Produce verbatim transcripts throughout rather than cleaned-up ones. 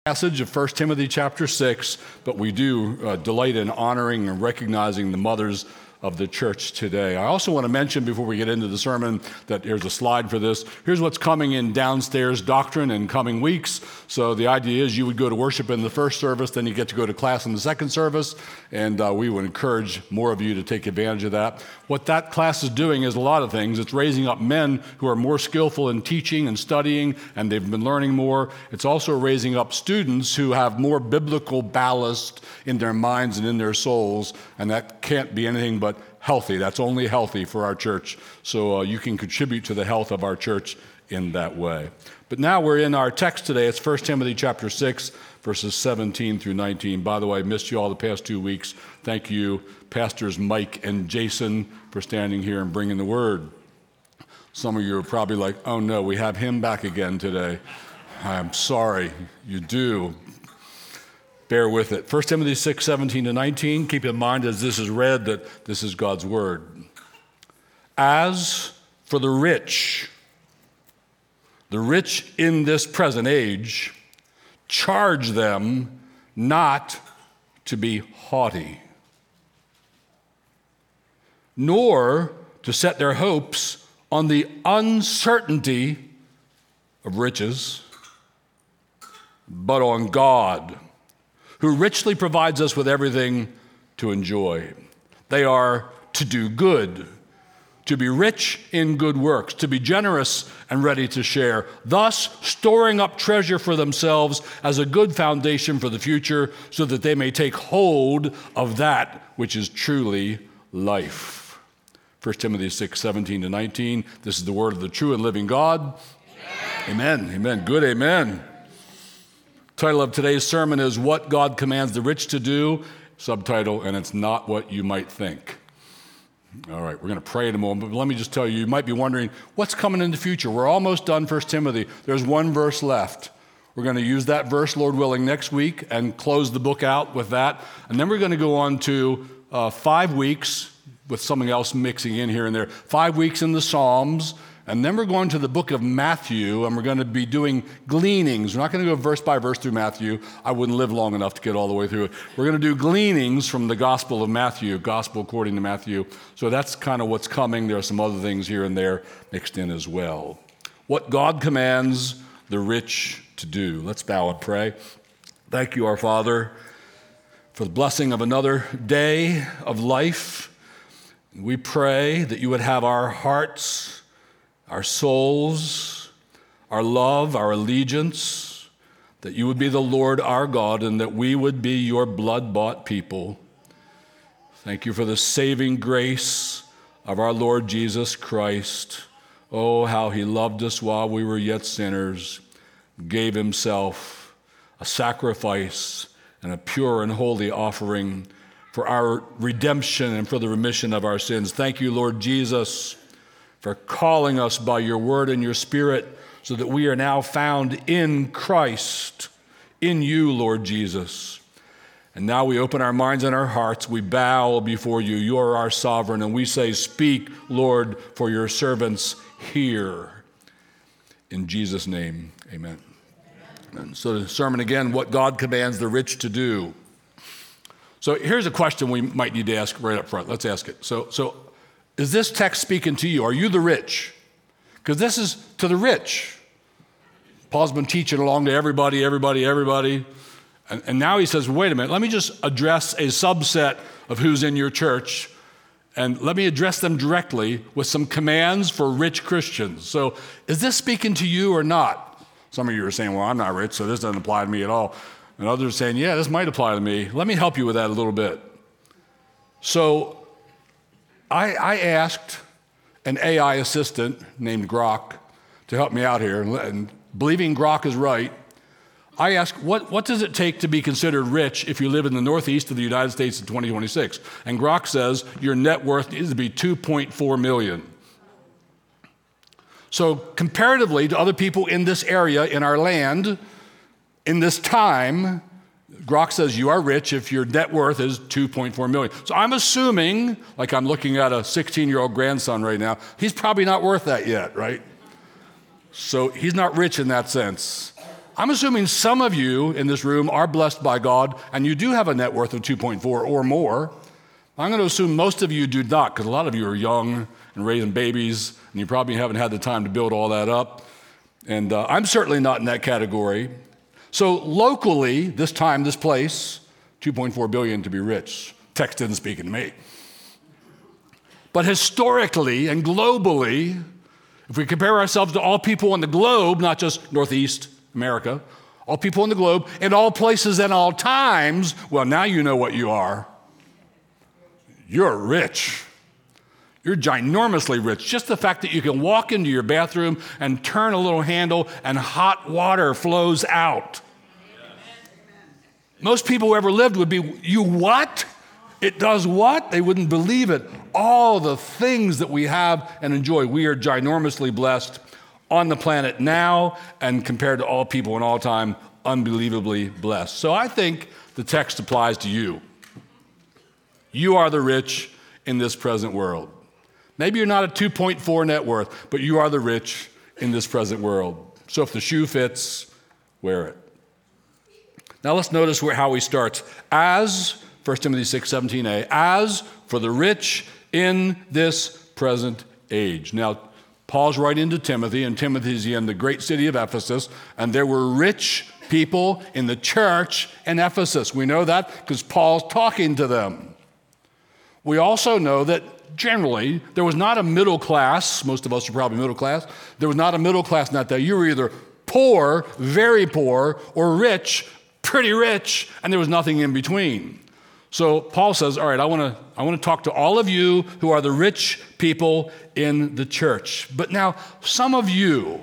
Passage of First Timothy chapter six, but we do uh, delight in honoring and recognizing the mothers of the church today. I also want to mention before we get into the sermon that here's a slide for this. Here's what's coming in downstairs doctrine in coming weeks. So the idea is you would go to worship in the first service, then you get to go to class in the second service, and uh, we would encourage more of you to take advantage of that. What that class is doing is a lot of things. It's raising up men who are more skillful in teaching and studying, and they've been learning more. It's also raising up students who have more biblical ballast in their minds and in their souls, and that can't be anything but healthy. That's only healthy for our church. So uh, you can contribute to the health of our church in that way. But now we're in our text today. It's First Timothy chapter six, verses seventeen through nineteen. By the way, I missed you all the past two weeks. Thank you, Pastors Mike and Jason, for standing here and bringing the word. Some of you are probably like, oh no, we have him back again today. I'm sorry, you do. Bear with it. First Timothy six, seventeen to nineteen. Keep in mind as this is read that this is God's word. As for the rich, the rich in this present age, charge them not to be haughty, nor to set their hopes on the uncertainty of riches, but on God, who richly provides us with everything to enjoy. They are to do good, to be rich in good works, to be generous and ready to share, thus storing up treasure for themselves as a good foundation for the future, so that they may take hold of that which is truly life. First Timothy six, seventeen to nineteen. This is the word of the true and living God. Amen. Amen. Amen. Good amen. Title of today's sermon is What God Commands the Rich to Do. Subtitle, and it's not what you might think. All right, we're going to pray in a moment, but let me just tell you, you might be wondering, what's coming in the future? We're almost done First Timothy. There's one verse left. We're going to use that verse, Lord willing, next week and close the book out with that. And then we're going to go on to uh, five weeks with something else mixing in here and there. Five weeks in the Psalms. And then we're going to the book of Matthew, and we're going to be doing gleanings. We're not going to go verse by verse through Matthew. I wouldn't live long enough to get all the way through it. We're going to do gleanings from the Gospel of Matthew, Gospel according to Matthew. So that's kind of what's coming. There are some other things here and there mixed in as well. What God commands the rich to do. Let's bow and pray. Thank you, our Father, for the blessing of another day of life. We pray that you would have our hearts, our souls, our love, our allegiance, that you would be the Lord our God and that we would be your blood-bought people. Thank you for the saving grace of our Lord Jesus Christ. Oh, how he loved us while we were yet sinners, gave himself a sacrifice and a pure and holy offering for our redemption and for the remission of our sins. Thank you, Lord Jesus, for calling us by your word and your spirit so that we are now found in Christ, in you, Lord Jesus. And now we open our minds and our hearts. We bow before you. You are our sovereign. And we say, speak, Lord, for your servants hear. In Jesus' name, amen. And so the sermon again, what God commands the rich to do. So here's a question we might need to ask right up front. Let's ask it. So, so is this text speaking to you? Are you the rich? Because this is to the rich. Paul's been teaching along to everybody, everybody, everybody. And, and now he says, wait a minute, let me just address a subset of who's in your church. And let me address them directly with some commands for rich Christians. So is this speaking to you or not? Some of you are saying, well, I'm not rich, so this doesn't apply to me at all. And others are saying, yeah, this might apply to me. Let me help you with that a little bit. So I, I asked an A I assistant named Grok to help me out here, and, and believing Grok is right, I asked, what, what does it take to be considered rich if you live in the northeast of the United States in twenty twenty-six? And Grok says your net worth needs to be two point four million dollars. So comparatively to other people in this area, in our land, in this time, Grok says you are rich if your net worth is two point four million dollars. So I'm assuming, like I'm looking at a sixteen-year-old grandson right now, he's probably not worth that yet, right? So he's not rich in that sense. I'm assuming some of you in this room are blessed by God, and you do have a net worth of two point four or more. I'm going to assume most of you do not, because a lot of you are young and raising babies, and you probably haven't had the time to build all that up. And uh, I'm certainly not in that category. So locally, this time, this place, two point four billion to be rich. Text isn't speaking to me. But historically and globally, if we compare ourselves to all people on the globe, not just Northeast America, all people on the globe, in all places and all times, well, now you know what you are. You're rich. You're ginormously rich. Just the fact that you can walk into your bathroom and turn a little handle and hot water flows out. Most people who ever lived would be, you what? It does what? They wouldn't believe it. All the things that we have and enjoy, we are ginormously blessed on the planet now, and compared to all people in all time, unbelievably blessed. So I think the text applies to you. You are the rich in this present world. Maybe you're not a two point four net worth, but you are the rich in this present world. So if the shoe fits, wear it. Now let's notice where, how he starts. As, First Timothy six seventeen a, as for the rich in this present age. Now, Paul's writing to Timothy, and Timothy's in the great city of Ephesus, and there were rich people in the church in Ephesus. We know that because Paul's talking to them. We also know that generally, there was not a middle class. Most of us are probably middle class. There was not a middle class in that day. You were either poor, very poor, or rich, pretty rich, and there was nothing in between. So Paul says, all right, I want to I want to talk to all of you who are the rich people in the church. But now, some of you,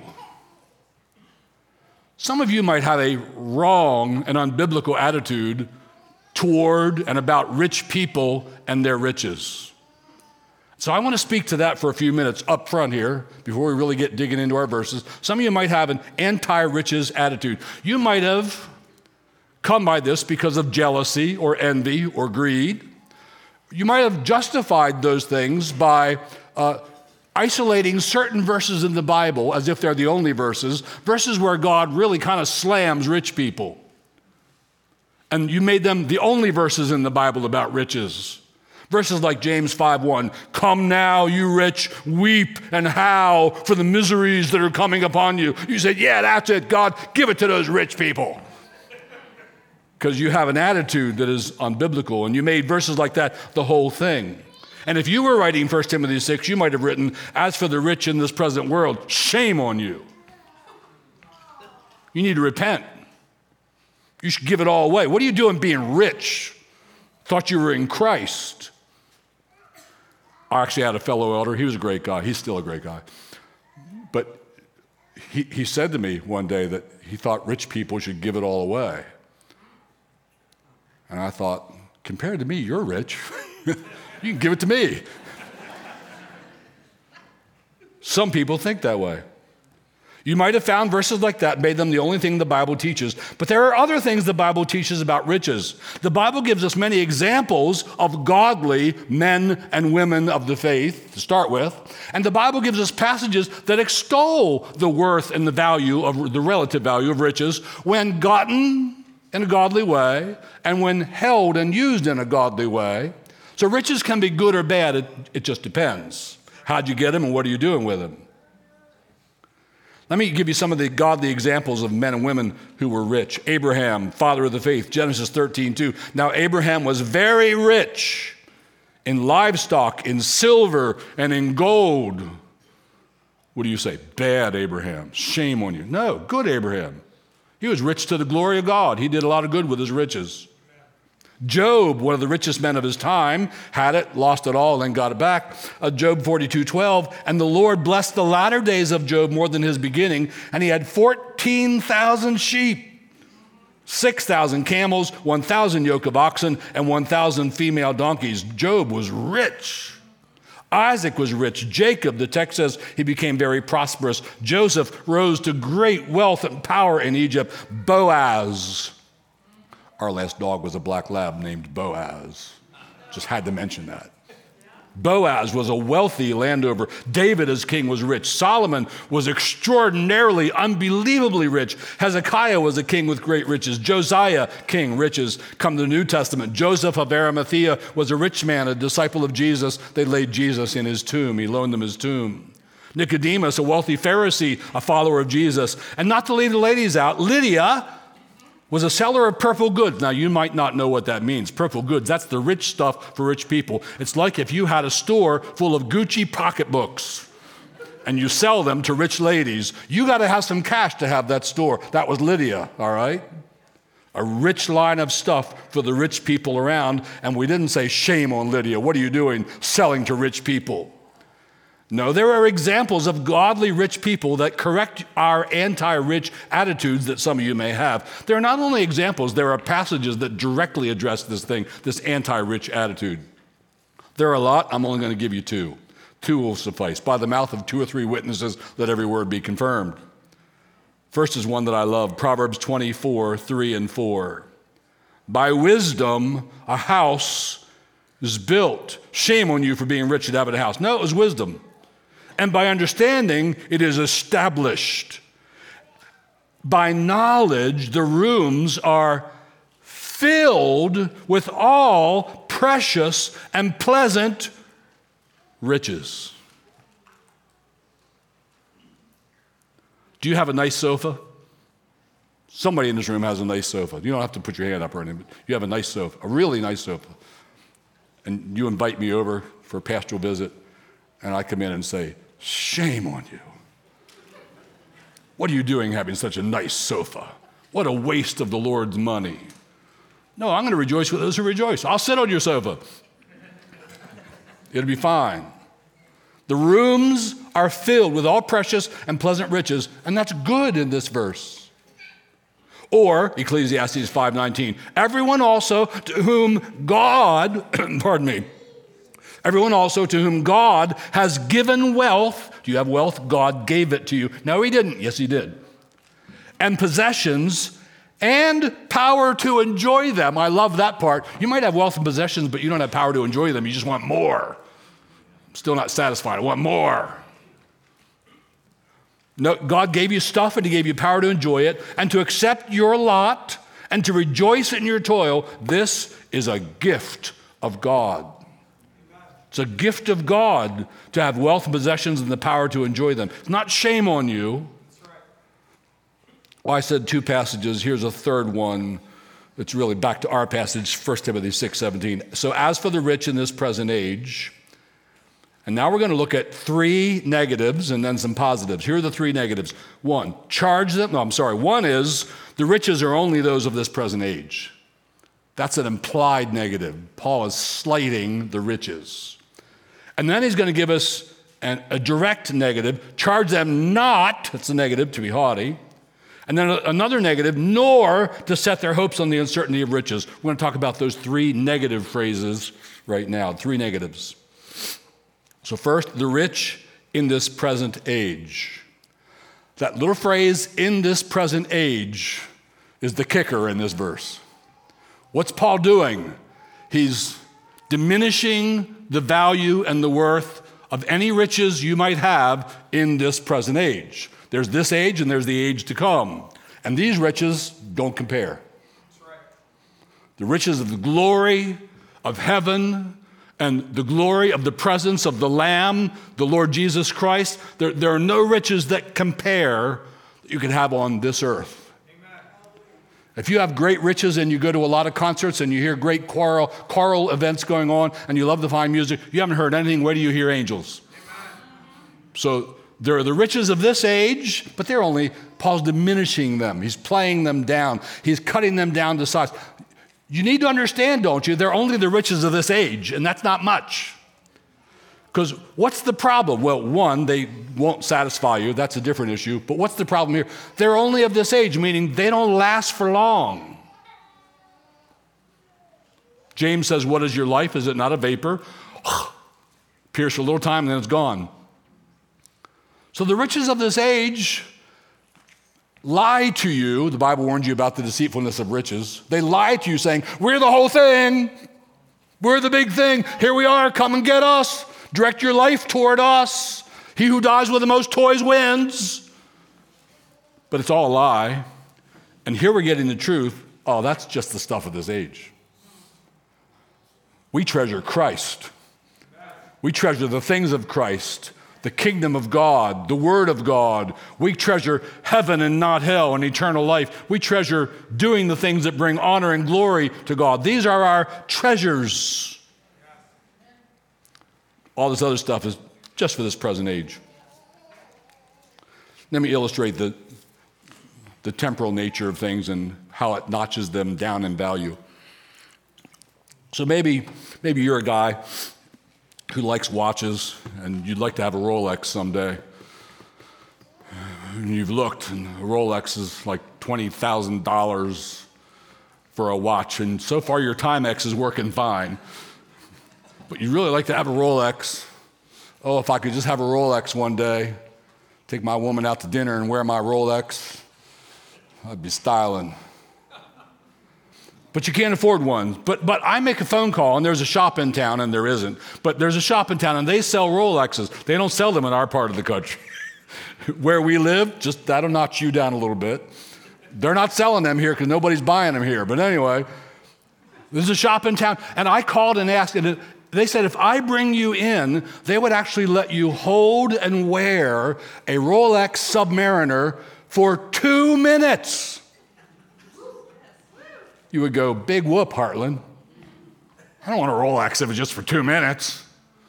some of you might have a wrong and unbiblical attitude toward and about rich people and their riches. So I want to speak to that for a few minutes up front here before we really get digging into our verses. Some of you might have an anti-riches attitude. You might have come by this because of jealousy or envy or greed. You might have justified those things by uh, isolating certain verses in the Bible as if they're the only verses, verses where God really kind of slams rich people. And you made them the only verses in the Bible about riches. Verses like James five one, come now, you rich, weep and howl for the miseries that are coming upon you. You said, yeah, that's it, God, give it to those rich people. Because you have an attitude that is unbiblical, and you made verses like that the whole thing. And if you were writing First Timothy six, you might have written, as for the rich in this present world, shame on you. You need to repent. You should give it all away. What are you doing being rich? Thought you were in Christ. I actually had a fellow elder. He was a great guy. He's still a great guy. But he, he said to me one day that he thought rich people should give it all away. And I thought, compared to me, you're rich. You can give it to me. Some people think that way. You might have found verses like that, made them the only thing the Bible teaches. But there are other things the Bible teaches about riches. The Bible gives us many examples of godly men and women of the faith, to start with. And the Bible gives us passages that extol the worth and the value of the relative value of riches when gotten in a godly way and when held and used in a godly way. So riches can be good or bad. It, it just depends. How'd you get them and what are you doing with them? Let me give you some of the godly examples of men and women who were rich. Abraham, father of the faith, Genesis thirteen two. Now Abraham was very rich in livestock, in silver, and in gold. What do you say? Bad Abraham. Shame on you. No, good Abraham. He was rich to the glory of God. He did a lot of good with his riches. Job, one of the richest men of his time, had it, lost it all, then got it back. Uh, Job forty-two twelve, and the Lord blessed the latter days of Job more than his beginning, and he had fourteen thousand sheep, six thousand camels, one thousand yoke of oxen, and one thousand female donkeys. Job was rich. Isaac was rich. Jacob, the text says, he became very prosperous. Joseph rose to great wealth and power in Egypt. Boaz, our last dog was a black lab named Boaz. Just had to mention that. Boaz was a wealthy landowner. David as king was rich. Solomon was extraordinarily, unbelievably rich. Hezekiah was a king with great riches. Josiah, king, riches. Come to the New Testament. Joseph of Arimathea was a rich man, a disciple of Jesus. They laid Jesus in his tomb. He loaned them his tomb. Nicodemus, a wealthy Pharisee, a follower of Jesus. And not to leave the ladies out, Lydia was a seller of purple goods. Now, you might not know what that means. Purple goods, that's the rich stuff for rich people. It's like if you had a store full of Gucci pocketbooks and you sell them to rich ladies. You got to have some cash to have that store. That was Lydia, all right? A rich line of stuff for the rich people around. And we didn't say, shame on Lydia. What are you doing selling to rich people? No, there are examples of godly rich people that correct our anti-rich attitudes that some of you may have. There are not only examples, there are passages that directly address this thing, this anti-rich attitude. There are a lot. I'm only going to give you two. Two will suffice. By the mouth of two or three witnesses, let every word be confirmed. First is one that I love, Proverbs twenty-four, three and four. By wisdom, a house is built. Shame on you for being rich and having a house. No, it was wisdom. And by understanding, it is established. By knowledge, the rooms are filled with all precious and pleasant riches. Do you have a nice sofa? Somebody in this room has a nice sofa. You don't have to put your hand up or anything, but you have a nice sofa, a really nice sofa. And you invite me over for a pastoral visit, and I come in and say, shame on you. What are you doing having such a nice sofa? What a waste of the Lord's money. No, I'm going to rejoice with those who rejoice. I'll sit on your sofa. It'll be fine. The rooms are filled with all precious and pleasant riches, and that's good in this verse. Or, Ecclesiastes five nineteen, everyone also to whom God, pardon me, everyone also to whom God has given wealth. Do you have wealth? God gave it to you. No, he didn't. Yes, he did. And possessions and power to enjoy them. I love that part. You might have wealth and possessions, but you don't have power to enjoy them. You just want more. I'm still not satisfied. I want more. No, God gave you stuff and he gave you power to enjoy it and to accept your lot and to rejoice in your toil. This is a gift of God. It's a gift of God to have wealth and possessions and the power to enjoy them. It's not shame on you. Well, I said two passages. Here's a third one. It's really back to our passage, First Timothy six seventeen. So as for the rich in this present age, and now we're going to look at three negatives and then some positives. Here are the three negatives. One, charge them. No, I'm sorry. One is the riches are only those of this present age. That's an implied negative. Paul is slighting the riches. And then he's going to give us an, a direct negative. Charge them not, that's a negative, to be haughty. And then another negative, nor to set their hopes on the uncertainty of riches. We're going to talk about those three negative phrases right now, three negatives. So first, the rich in this present age. That little phrase, in this present age, is the kicker in this verse. What's Paul doing? He's diminishing the value and the worth of any riches you might have in this present age. There's this age and there's the age to come. And these riches don't compare. That's right. The riches of the glory of heaven and the glory of the presence of the Lamb, the Lord Jesus Christ, there, there are no riches that compare that you can have on this earth. If you have great riches and you go to a lot of concerts and you hear great choral, choral events going on and you love the fine music, you haven't heard anything. Where do you hear angels? Amen. So there are the riches of this age, but they're only, Paul's diminishing them. He's playing them down. He's cutting them down to size. You need to understand, don't you? They're only the riches of this age, and that's not much. Because what's the problem? Well, one, they won't satisfy you. That's a different issue. But what's the problem here? They're only of this age, meaning they don't last for long. James says, what is your life? Is it not a vapor? Pierce for a little time, and then it's gone. So the riches of this age lie to you. The Bible warns you about the deceitfulness of riches. They lie to you saying, we're the whole thing. We're the big thing. Here we are. Come and get us. Direct your life toward us. He who dies with the most toys wins. But it's all a lie. And here we're getting the truth. Oh, that's just the stuff of this age. We treasure Christ. We treasure the things of Christ, the kingdom of God, the word of God. We treasure heaven and not hell and eternal life. We treasure doing the things that bring honor and glory to God. These are our treasures. All this other stuff is just for this present age. Let me illustrate the, the temporal nature of things and how it notches them down in value. So maybe, maybe you're a guy who likes watches and you'd like to have a Rolex someday. And you've looked and a Rolex is like twenty thousand dollars for a watch. And so far your Timex is working fine. But you'd really like to have a Rolex. Oh, if I could just have a Rolex one day, take my woman out to dinner and wear my Rolex, I'd be styling. But you can't afford one. But but I make a phone call, and there's a shop in town, and there isn't. But there's a shop in town, and they sell Rolexes. They don't sell them in our part of the country. Where we live, just that'll knock you down a little bit. They're not selling them here because nobody's buying them here. But anyway, there's a shop in town, and I called and asked, and they said if I bring you in, they would actually let you hold and wear a Rolex Submariner for two minutes. You would go, big whoop, Heartland. I don't want a Rolex if it's just for two minutes.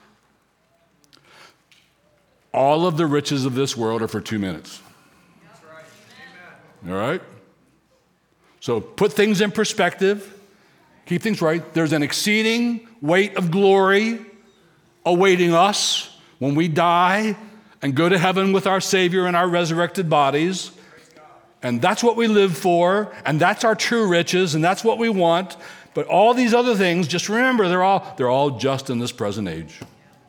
All of the riches of this world are for two minutes. That's right. All right? So put things in perspective. Keep things right. There's an exceeding weight of glory awaiting us when we die and go to heaven with our Savior in our resurrected bodies. And that's what we live for, and that's our true riches, and that's what we want. But all these other things, just remember, they're all, they're all just in this present age.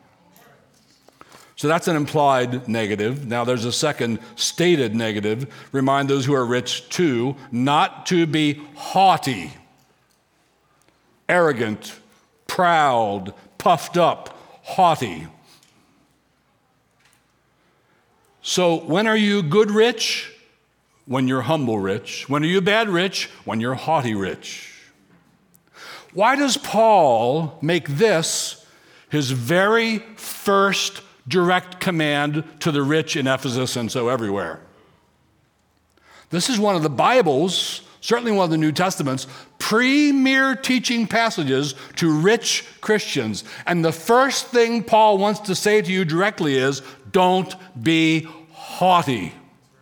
So that's an implied negative. Now there's a second stated negative. Remind those who are rich, too, not to be haughty, arrogant, proud, puffed up, haughty. So when are you good rich? When you're humble rich. When are you bad rich? When you're haughty rich. Why does Paul make this his very first direct command to the rich in Ephesus and so everywhere? This is one of the Bible's, certainly one of the New Testament's, premier teaching passages to rich Christians. And the first thing Paul wants to say to you directly is, don't be haughty.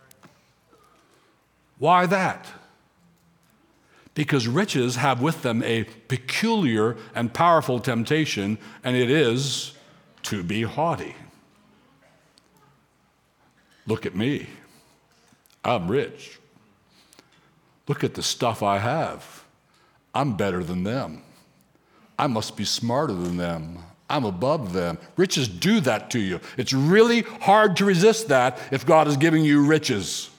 Why that? Because riches have with them a peculiar and powerful temptation, and it is to be haughty. Look at me. I'm rich. Look at the stuff I have. I'm better than them. I must be smarter than them. I'm above them. Riches do that to you. It's really hard to resist that if God is giving you riches.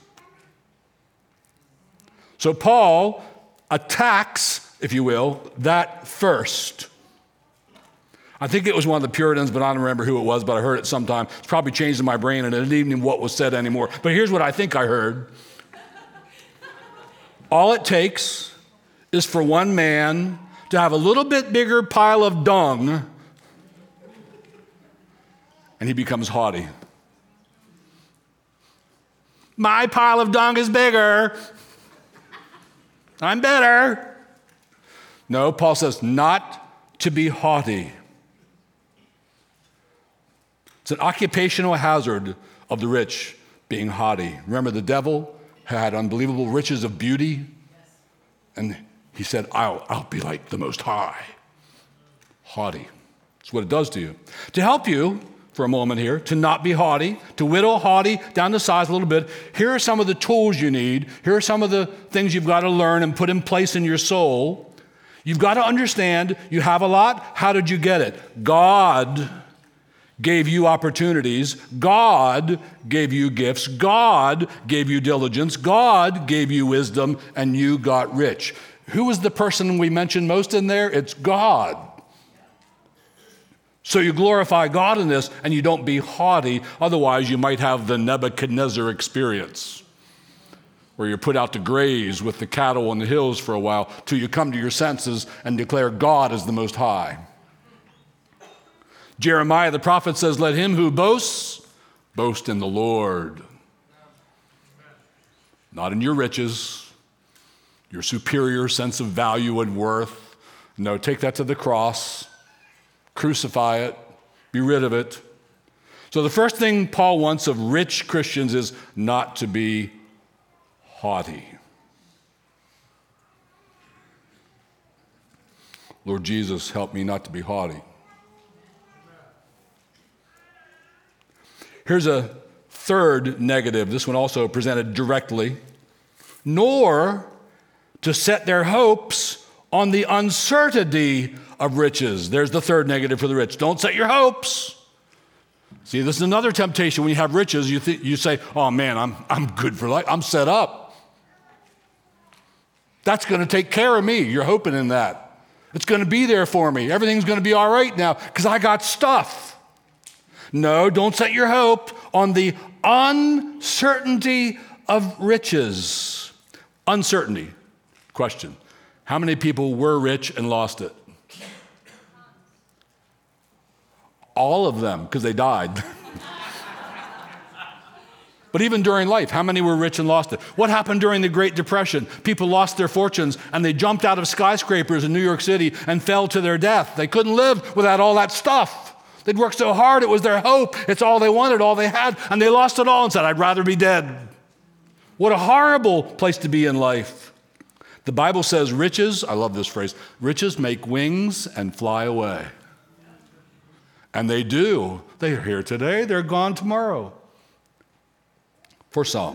So Paul attacks, if you will, that first. I think it was one of the Puritans, but I don't remember who it was, but I heard it sometime. It's probably changed in my brain, and it isn't even what was said anymore. But here's what I think I heard. All it takes is for one man to have a little bit bigger pile of dung, and he becomes haughty. My pile of dung is bigger. I'm better. No, Paul says not to be haughty. It's an occupational hazard of the rich being haughty. Remember, the devil had unbelievable riches of beauty, and he said, I'll, I'll be like the Most High. Haughty. That's what it does to you. To help you, for a moment here, to not be haughty, to whittle haughty down to size a little bit, here are some of the tools you need. Here are some of the things you've got to learn and put in place in your soul. You've got to understand you have a lot. How did you get it? God gave you opportunities. God gave you gifts. God gave you diligence. God gave you wisdom, and you got rich. Who was the person we mentioned most in there? It's God. So you glorify God in this, and you don't be haughty. Otherwise, you might have the Nebuchadnezzar experience, where you're put out to graze with the cattle on the hills for a while till you come to your senses and declare God is the Most High. Jeremiah the prophet says, let him who boasts, boast in the Lord. Not in your riches, your superior sense of value and worth. No, take that to the cross. Crucify it. Be rid of it. So the first thing Paul wants of rich Christians is not to be haughty. Lord Jesus, help me not to be haughty. Here's a third negative, this one also presented directly. Nor to set their hopes on the uncertainty of riches. There's the third negative for the rich. Don't set your hopes. See, this is another temptation. When you have riches, you th- you say, oh man, I'm, I'm good for life. I'm set up. That's going to take care of me. You're hoping in that. It's going to be there for me. Everything's going to be all right now because I got stuff. No, don't set your hope on the uncertainty of riches. Uncertainty. Question. How many people were rich and lost it? All of them, because they died. But even during life, how many were rich and lost it? What happened during the Great Depression? People lost their fortunes and they jumped out of skyscrapers in New York City and fell to their death. They couldn't live without all that stuff. They'd worked so hard, it was their hope. It's all they wanted, all they had, and they lost it all and said, I'd rather be dead. What a horrible place to be in life. The Bible says riches, I love this phrase, riches make wings and fly away. And they do. They are here today, they're gone tomorrow. For some.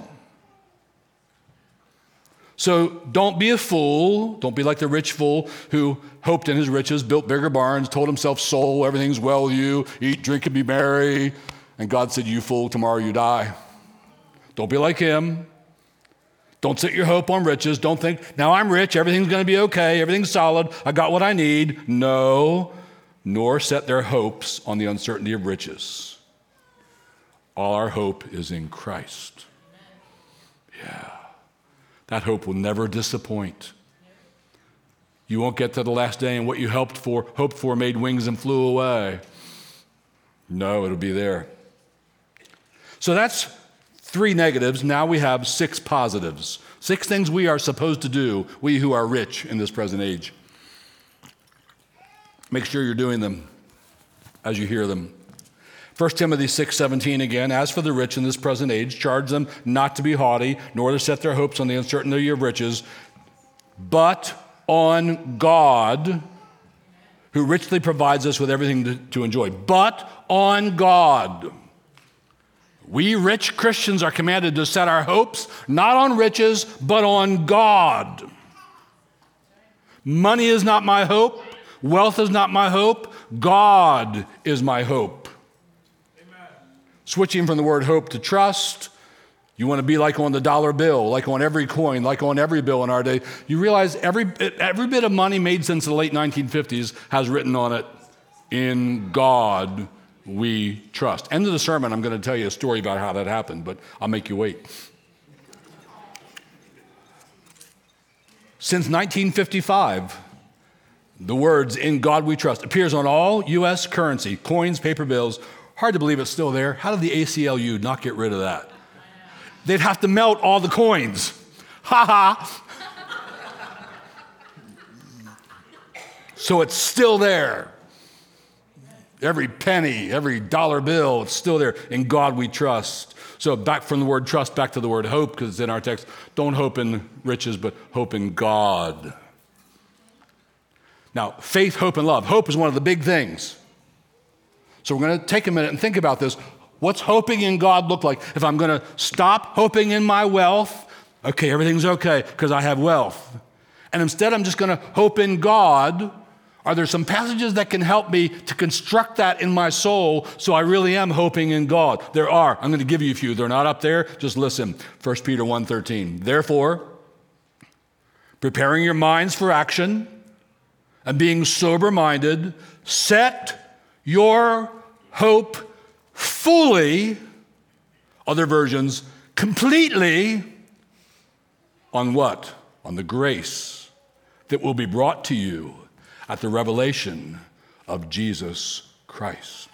So don't be a fool. Don't be like the rich fool who hoped in his riches, built bigger barns, told himself, soul, everything's well with you, eat, drink, and be merry. And God said, you fool, tomorrow you die. Don't be like him. Don't set your hope on riches. Don't think, now I'm rich, everything's going to be okay, everything's solid, I got what I need. No, nor set their hopes on the uncertainty of riches. All our hope is in Christ. Yeah. That hope will never disappoint. You won't get to the last day and what you hoped for, hoped for made wings and flew away. No, it'll be there. So that's three negatives. Now we have six positives. Six things we are supposed to do, we who are rich in this present age. Make sure you're doing them as you hear them. First Timothy six seventeen again, as for the rich in this present age, charge them not to be haughty, nor to set their hopes on the uncertainty of riches, but on God, who richly provides us with everything to, to enjoy. But on God. We rich Christians are commanded to set our hopes not on riches, but on God. Money is not my hope. Wealth is not my hope. God is my hope. Amen. Switching from the word hope to trust, you want to be like on the dollar bill, like on every coin, like on every bill in our day. You realize every, every bit of money made since the late nineteen fifties has written on it, in God we trust. End of the sermon, I'm going to tell you a story about how that happened, but I'll make you wait. Since nineteen fifty-five, the words, in God we trust, appears on all U S currency, coins, paper bills. Hard to believe it's still there. How did the A C L U not get rid of that? They'd have to melt all the coins. Ha ha. So it's still there. Every penny, every dollar bill, it's still there. In God we trust. So back from the word trust, back to the word hope, because it's in our text. Don't hope in riches, but hope in God. Now, faith, hope, and love. Hope is one of the big things. So we're going to take a minute and think about this. What's hoping in God look like? If I'm going to stop hoping in my wealth, okay, everything's okay because I have wealth. And instead I'm just going to hope in God. Are there some passages that can help me to construct that in my soul so I really am hoping in God? There are. I'm going to give you a few. They're not up there. Just listen. First Peter one thirteen. Therefore, preparing your minds for action and being sober-minded, set your hope fully, other versions, completely, on what? On the grace that will be brought to you at the revelation of Jesus Christ.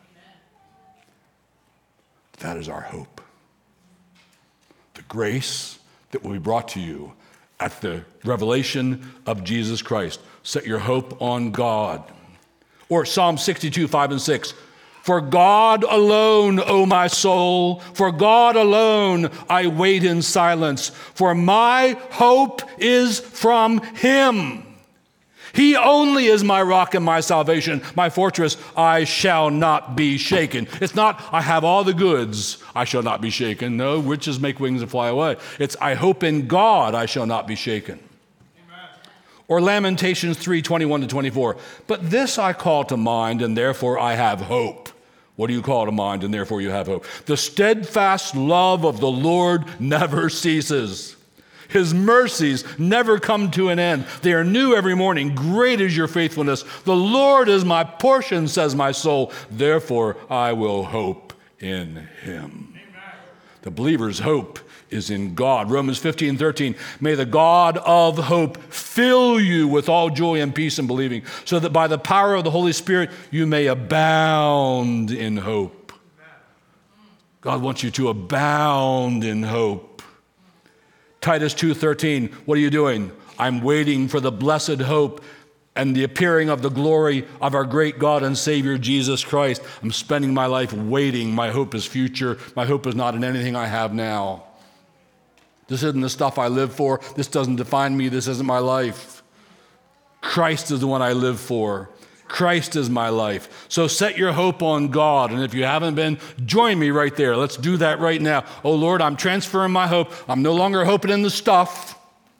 That is our hope. The grace that will be brought to you at the revelation of Jesus Christ. Set your hope on God. Or Psalm sixty-two, five and six. For God alone, O my soul, for God alone I wait in silence, for my hope is from him. He only is my rock and my salvation, my fortress, I shall not be shaken. It's not, I have all the goods, I shall not be shaken. No, riches make wings and fly away. It's, I hope in God, I shall not be shaken. Amen. Or Lamentations three, twenty-one to twenty-four. But this I call to mind, and therefore I have hope. What do you call to mind, and therefore you have hope? The steadfast love of the Lord never ceases. His mercies never come to an end. They are new every morning. Great is your faithfulness. The Lord is my portion, says my soul. Therefore, I will hope in him. Amen. The believer's hope is in God. Romans fifteen, thirteen. May the God of hope fill you with all joy and peace in believing, so that by the power of the Holy Spirit you may abound in hope. God wants you to abound in hope. Titus two thirteen, what are you doing? I'm waiting for the blessed hope and the appearing of the glory of our great God and Savior, Jesus Christ. I'm spending my life waiting. My hope is future. My hope is not in anything I have now. This isn't the stuff I live for. This doesn't define me. This isn't my life. Christ is the one I live for. Christ is my life. So set your hope on God. And if you haven't been, join me right there. Let's do that right now. Oh, Lord, I'm transferring my hope. I'm no longer hoping in the stuff.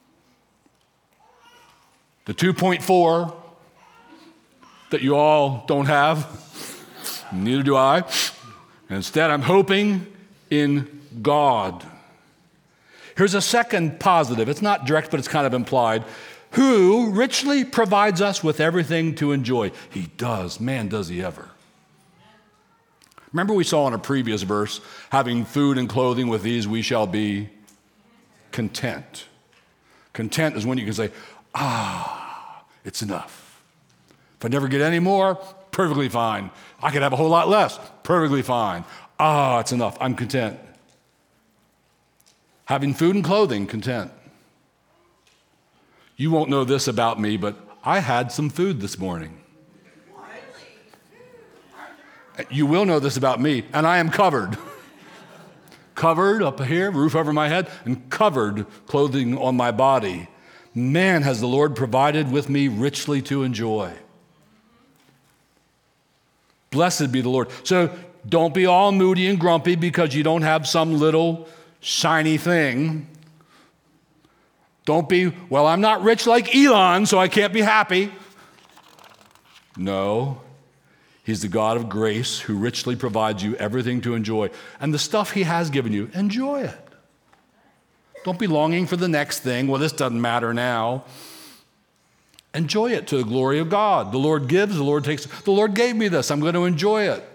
The two point four that you all don't have. Neither do I. And instead, I'm hoping in God. Here's a second positive. It's not direct, but it's kind of implied. Who richly provides us with everything to enjoy. He does. Man, does he ever. Remember we saw in a previous verse, having food and clothing, with these we shall be content. Content is when you can say, ah, it's enough. If I never get any more, perfectly fine. I could have a whole lot less, perfectly fine. Ah, it's enough. I'm content. Having food and clothing, content. You won't know this about me, but I had some food this morning. You will know this about me, and I am covered. Covered up here, roof over my head, and covered clothing on my body. Man, has the Lord provided with me richly to enjoy. Blessed be the Lord. So don't be all moody and grumpy because you don't have some little shiny thing. Don't be, well, I'm not rich like Elon, so I can't be happy. No, he's the God of grace who richly provides you everything to enjoy. And the stuff he has given you, enjoy it. Don't be longing for the next thing. Well, this doesn't matter now. Enjoy it to the glory of God. The Lord gives, the Lord takes. The Lord gave me this. I'm going to enjoy it.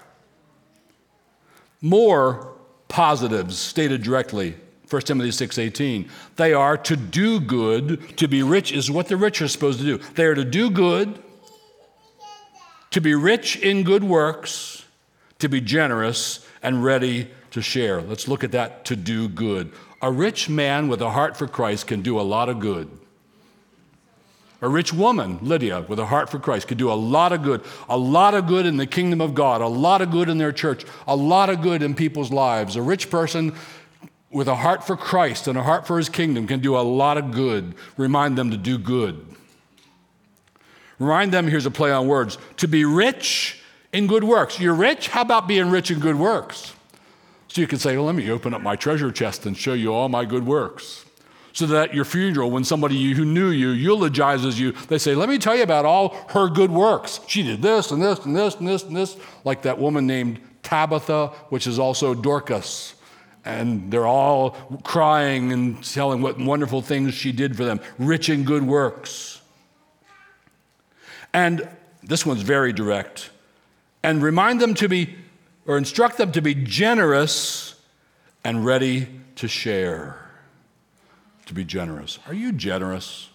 More positives stated directly. First Timothy six eighteen. They are to do good. To be rich is what the rich are supposed to do. They are to do good, to be rich in good works, to be generous and ready to share. Let's look at that, to do good. A rich man with a heart for Christ can do a lot of good. A rich woman, Lydia, with a heart for Christ, could do a lot of good. A lot of good in the kingdom of God. A lot of good in their church. A lot of good in people's lives. A rich person with a heart for Christ and a heart for his kingdom can do a lot of good. Remind them to do good. Remind them, here's a play on words, to be rich in good works. You're rich? How about being rich in good works? So you can say, well, let me open up my treasure chest and show you all my good works. So that at your funeral, when somebody who knew you eulogizes you, they say, let me tell you about all her good works. She did this and this and this and this and this, like that woman named Tabitha, which is also Dorcas. And they're all crying and telling what wonderful things she did for them. Rich in good works. And this one's very direct. and remind them to be, or instruct them to be generous and ready to share. To be generous. Are you generous?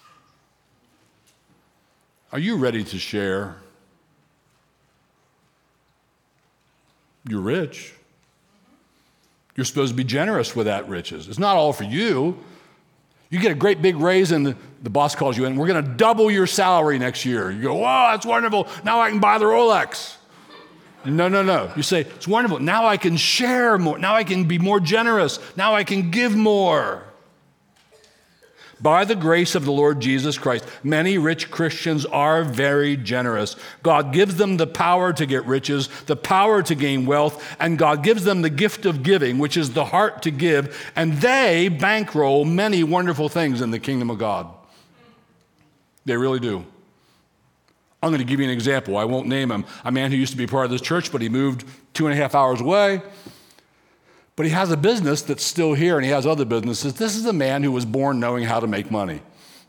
Are you ready to share? You're rich. You're supposed to be generous with that riches. It's not all for you. You get a great big raise and the, the boss calls you in, we're going to double your salary next year. You go, whoa, that's wonderful. Now I can buy the Rolex. No, no, no. You say, it's wonderful. Now I can share more. Now I can be more generous. Now I can give more. By the grace of the Lord Jesus Christ, many rich Christians are very generous. God gives them the power to get riches, the power to gain wealth, and God gives them the gift of giving, which is the heart to give, and they bankroll many wonderful things in the kingdom of God. They really do. I'm going to give you an example. I won't name him. A man who used to be part of this church, but he moved two and a half hours away. But he has a business that's still here, and he has other businesses. This is a man who was born knowing how to make money.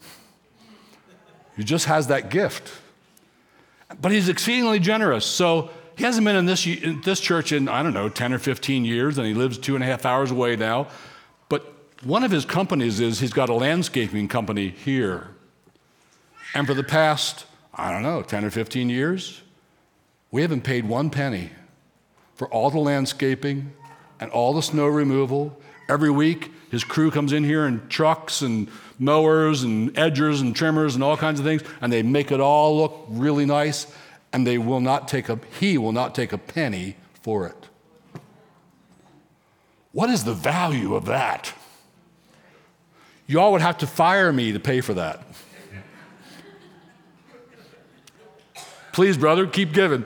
He just has that gift. But he's exceedingly generous. So he hasn't been in this, in this church in, I don't know, ten or fifteen years, and he lives two and a half hours away now. But one of his companies is he's got a landscaping company here. And for the past, I don't know, ten or fifteen years, we haven't paid one penny for all the landscaping and all the snow removal. Every week, his crew comes in here in trucks and mowers and edgers and trimmers and all kinds of things, and they make it all look really nice, and they will not take a, he will not take a penny for it. What is the value of that? You all would have to fire me to pay for that. Please, brother, keep giving.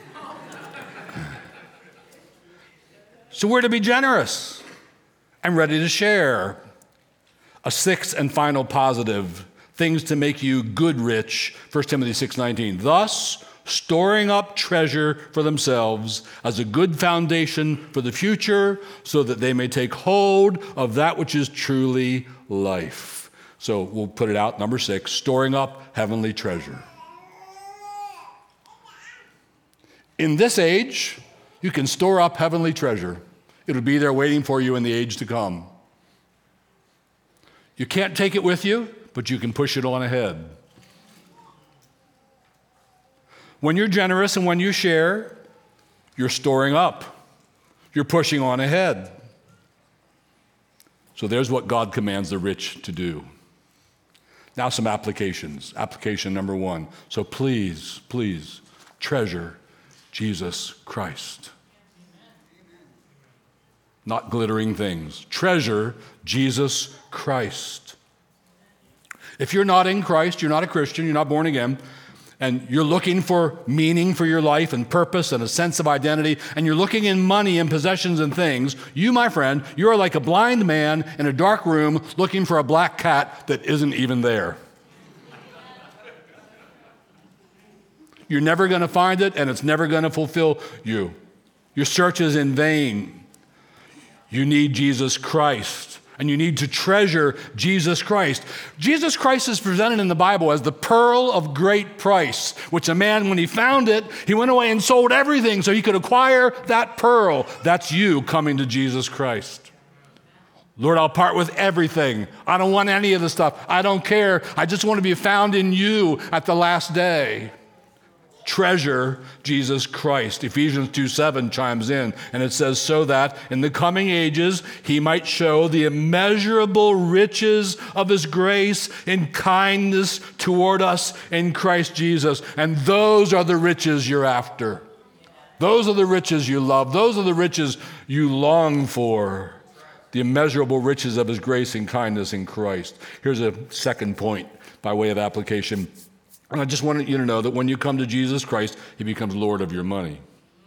So we're to be generous and ready to share. A sixth and final positive, things to make you good rich, First Timothy six nineteen. Thus, storing up treasure for themselves as a good foundation for the future, so that they may take hold of that which is truly life. So we'll put it out, number six, storing up heavenly treasure. In this age, you can store up heavenly treasure. It'll be there waiting for you in the age to come. You can't take it with you, but you can push it on ahead. When you're generous and when you share, you're storing up. You're pushing on ahead. So there's what God commands the rich to do. Now some applications. Application number one. So please, please treasure Jesus Christ. Not glittering things. Treasure Jesus Christ. If you're not in Christ, you're not a Christian, you're not born again, and you're looking for meaning for your life and purpose and a sense of identity, and you're looking in money and possessions and things, you, my friend, you are like a blind man in a dark room looking for a black cat that isn't even there. You're never going to find it, and it's never going to fulfill you. Your search is in vain. You need Jesus Christ, and you need to treasure Jesus Christ. Jesus Christ is presented in the Bible as the pearl of great price, which a man, when he found it, he went away and sold everything so he could acquire that pearl. That's you coming to Jesus Christ. Lord, I'll part with everything. I don't want any of the stuff. I don't care. I just want to be found in you at the last day. Treasure Jesus Christ. Ephesians two seven chimes in, and it says, so that in the coming ages he might show the immeasurable riches of his grace in kindness toward us in Christ Jesus. And those are the riches you're after. Those are the riches you love. Those are the riches you long for. The immeasurable riches of his grace and kindness in Christ. Here's a second point by way of application. And I just wanted you to know that when you come to Jesus Christ, he becomes Lord of your money.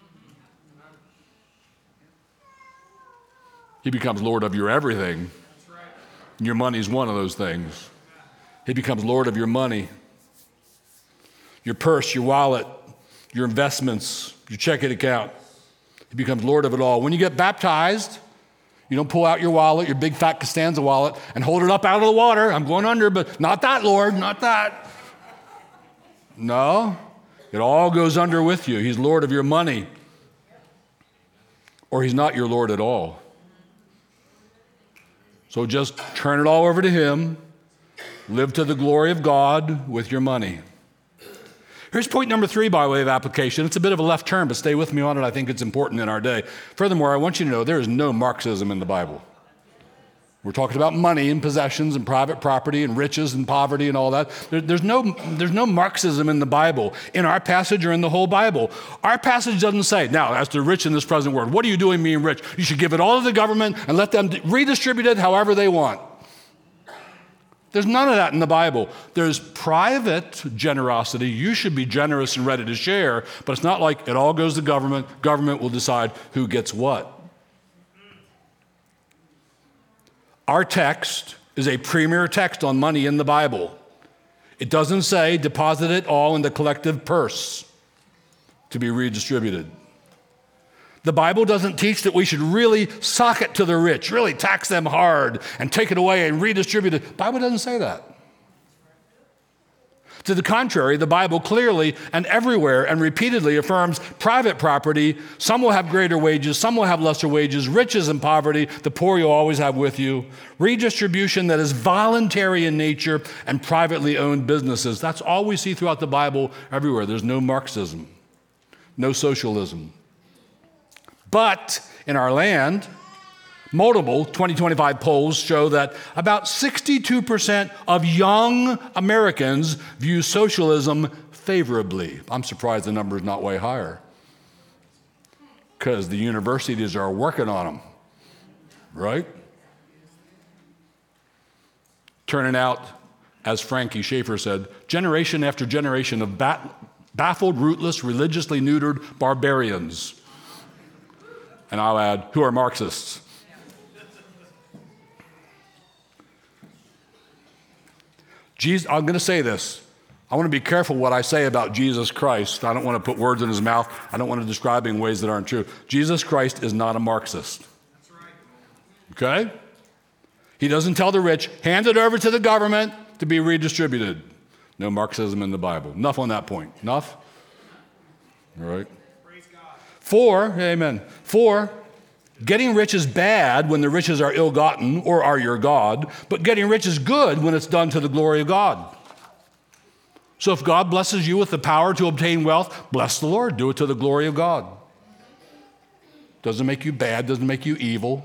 He becomes Lord of your everything. And your money is one of those things. He becomes Lord of your money. Your purse, your wallet, your investments, your checking account. He becomes Lord of it all. When you get baptized, you don't pull out your wallet, your big fat Costanza wallet, and hold it up out of the water. I'm going under, but not that, Lord, not that. No, It all goes under with you. He's Lord of your money. Or he's not your Lord at all. So just turn it all over to him. Live to the glory of God with your money. Here's point number three by way of application. It's a bit of a left turn, but stay with me on it. I think it's important in our day. Furthermore, I want you to know there is no Marxism in the Bible. We're talking about money and possessions and private property and riches and poverty and all that. There, there's no, there's no Marxism in the Bible, in our passage or in the whole Bible. Our passage doesn't say, now, as to rich in this present world, what are you doing being rich? You should give it all to the government and let them redistribute it however they want. There's none of that in the Bible. There's private generosity. You should be generous and ready to share, but it's not like it all goes to government. Government will decide who gets what. Our text is a premier text on money in the Bible. It doesn't say deposit it all in the collective purse to be redistributed. The Bible doesn't teach that we should really sock it to the rich, really tax them hard and take it away and redistribute it. The Bible doesn't say that. To the contrary, the Bible clearly and everywhere and repeatedly affirms private property. Some will have greater wages, some will have lesser wages, riches and poverty, the poor you'll always have with you. Redistribution that is voluntary in nature and privately owned businesses. That's all we see throughout the Bible everywhere. There's no Marxism, no socialism. But in our land, multiple twenty twenty-five polls show that about sixty-two percent of young Americans view socialism favorably. I'm surprised the number is not way higher, because the universities are working on them, right? Turning out, as Frankie Schaeffer said, generation after generation of bat- baffled, rootless, religiously neutered barbarians. And I'll add, who are Marxists. Jesus, I'm going to say this. I want to be careful what I say about Jesus Christ. I don't want to put words in his mouth. I don't want to describe him in ways that aren't true. Jesus Christ is not a Marxist. That's right. Okay? He doesn't tell the rich, hand it over to the government to be redistributed. No Marxism in the Bible. Enough on that point. Enough? All right. Four, amen. Four, getting rich is bad when the riches are ill-gotten or are your God, but getting rich is good when it's done to the glory of God. So if God blesses you with the power to obtain wealth, bless the Lord. Do it to the glory of God. Doesn't make you bad, doesn't make you evil.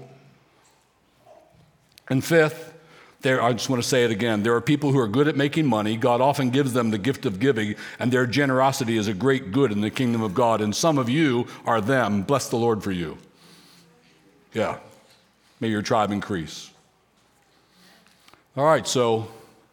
And fifth, there, I just want to say it again. There are people who are good at making money. God often gives them the gift of giving, and their generosity is a great good in the kingdom of God. And some of you are them. Bless the Lord for you. Yeah. May your tribe increase. All right, so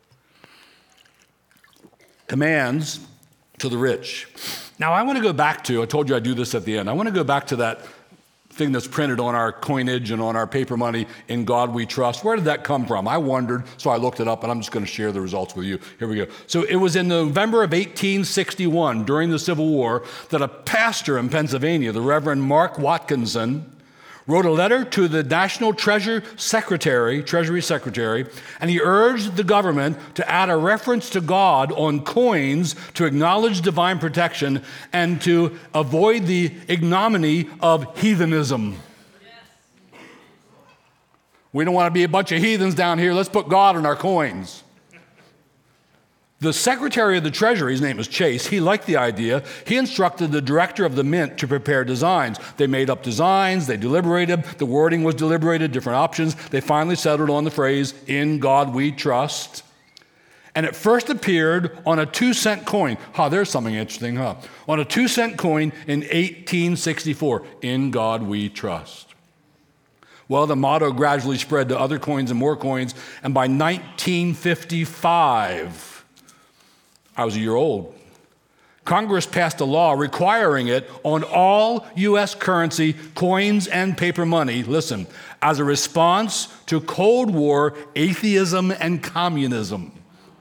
commands to the rich. Now, I want to go back to, I told you I'd do this at the end. I want to go back to that thing that's printed on our coinage and on our paper money, "In God We Trust." Where did that come from? I wondered, so I looked it up, and I'm just going to share the results with you. Here we go. So it was in November of eighteen sixty-one, during the Civil War, that a pastor in Pennsylvania, the Reverend Mark Watkinson, wrote a letter to the National Treasury Secretary, Treasury Secretary, and he urged the government to add a reference to God on coins to acknowledge divine protection and to avoid the ignominy of heathenism. Yes. We don't want to be a bunch of heathens down here. Let's put God on our coins. The Secretary of the Treasury, his name is Chase, he liked the idea. He instructed the director of the mint to prepare designs. They made up designs, they deliberated, the wording was deliberated, different options. They finally settled on the phrase, "In God We Trust." And it first appeared on a two-cent coin. Ha, huh, there's something interesting, huh? On a two-cent coin in eighteen sixty-four, "In God We Trust." Well, the motto gradually spread to other coins and more coins, and by nineteen fifty-five, I was a year old, Congress passed a law requiring it on all U S currency, coins, and paper money, listen, as a response to Cold War atheism and communism.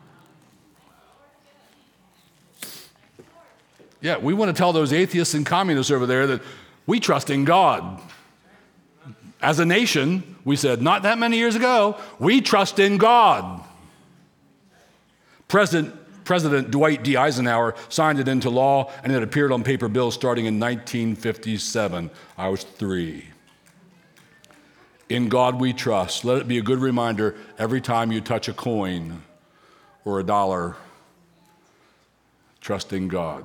Yeah, we want to tell those atheists and communists over there that we trust in God. As a nation, we said not that many years ago, we trust in God. President President Dwight D. Eisenhower signed it into law, and it appeared on paper bills starting in nineteen fifty-seven. I was three. In God we trust. Let it be a good reminder every time you touch a coin or a dollar. Trust in God.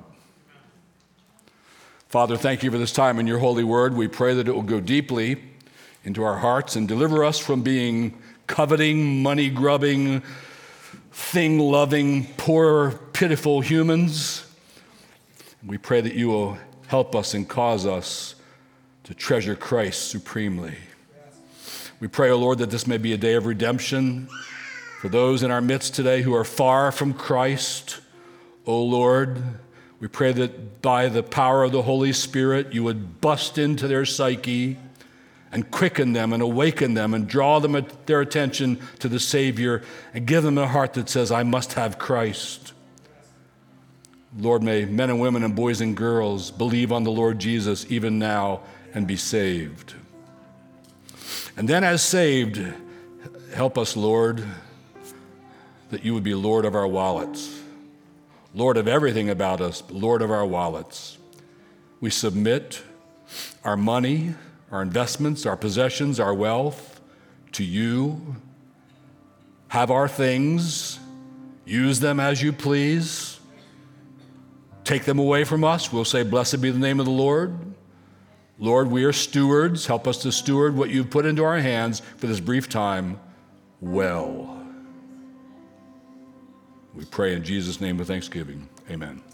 Father, thank you for this time in your holy word. We pray that it will go deeply into our hearts and deliver us from being coveting, money-grubbing, thing-loving, poor, pitiful humans. We pray that you will help us and cause us to treasure Christ supremely. We pray, O Lord, that this may be a day of redemption for those in our midst today who are far from Christ. O Lord, we pray that by the power of the Holy Spirit, you would bust into their psyche and quicken them and awaken them and draw them at their attention to the Savior and give them a heart that says, I must have Christ. Lord, may men and women and boys and girls believe on the Lord Jesus even now and be saved. And then as saved, help us, Lord, that you would be Lord of our wallets, Lord of everything about us, but Lord of our wallets. We submit our money, our investments, our possessions, our wealth to you. Have our things, use them as you please. Take them away from us, we'll say, blessed be the name of the Lord. Lord, we are stewards. Help us to steward what you've put into our hands for this brief time well. We pray in Jesus' name with thanksgiving. Amen.